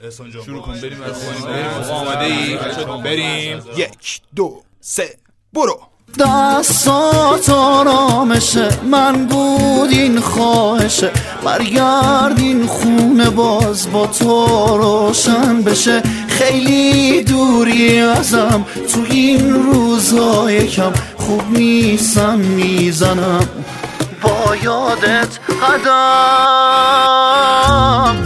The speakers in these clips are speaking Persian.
شروع کن بریم آماده ای؟ بریم 1 2 3 برو. دستات آرامشه من بود این خواهشه، برگرد این خونه باز با تو روشن بشه. خیلی دوری ازم تو این روزای کم، خوب نیستم میزنم با یادت قدم.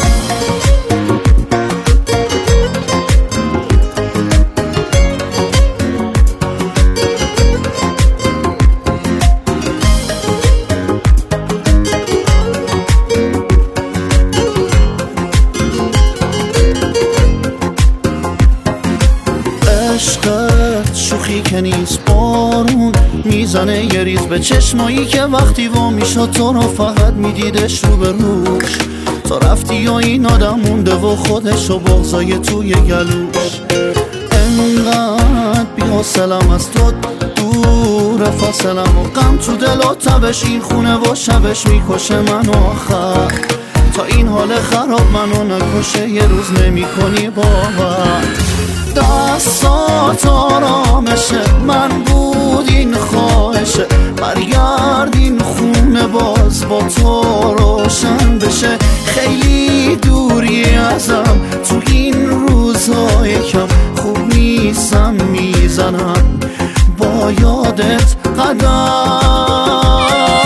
عشقت شوخی که نیست، بارون میزنه یه ریز به چشمایی که وقتی وا میشد تو رو فقط میدیدش رو به روش. تا رفتی و این آدم مونده و خودش و بغضای توی گلوش. انقدر بی‌حوصله‌ام از تو دور فاصلم و غم تو دل و تبش، این خونه و شبش میکشه منو آخر. تا این حال خراب منو نکشه یه روز نمی کنی باور. دستات آرامشه من بود این خواهشه، برگرد این خونه باز با تو روشن بشه. خیلی دوری ازم تو این روزای کم، خوب نیستم میزنم با یادت قدم.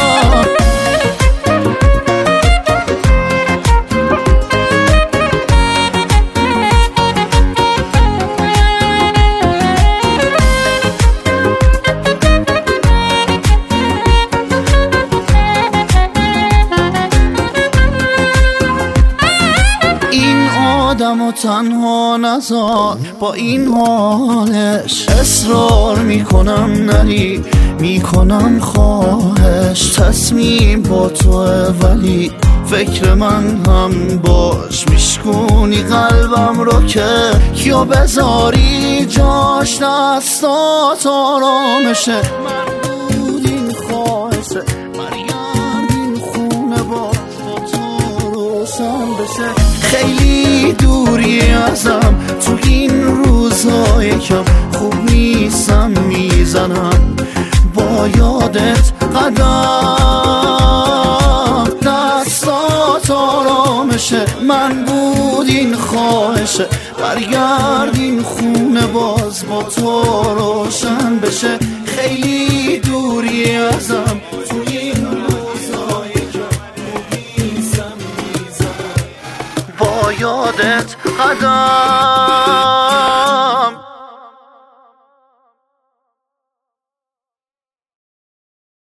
آدمو تنها نذار با این حالش، اصرار میکنم نری میکنم خواهش. تصمیم با توه ولی فکر من هم باش، میشکونی قلبم رو که کیو بذاری جاش. دستات آرامشه من بود این خواهشه، برگرد این خونه باز با تو روشن بشه. خیلی دوری ازم تو این روزای کم، خوب نیستم میزنم با یادت قدم. دستات آرامشه من بود این خواهشه، برگرد این خونه باز با تو روشن بشه. خیلی دوری ازم تو این روزای کم، خوب نیستم میزنم با یادت قدم.